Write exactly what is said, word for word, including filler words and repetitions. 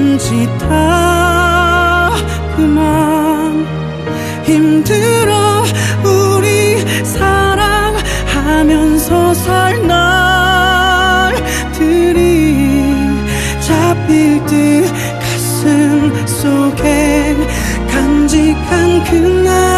이제 다 그만. 힘들어 우리 사랑하면서 살 날들이 잡힐 듯 가슴 속에 간직한 그날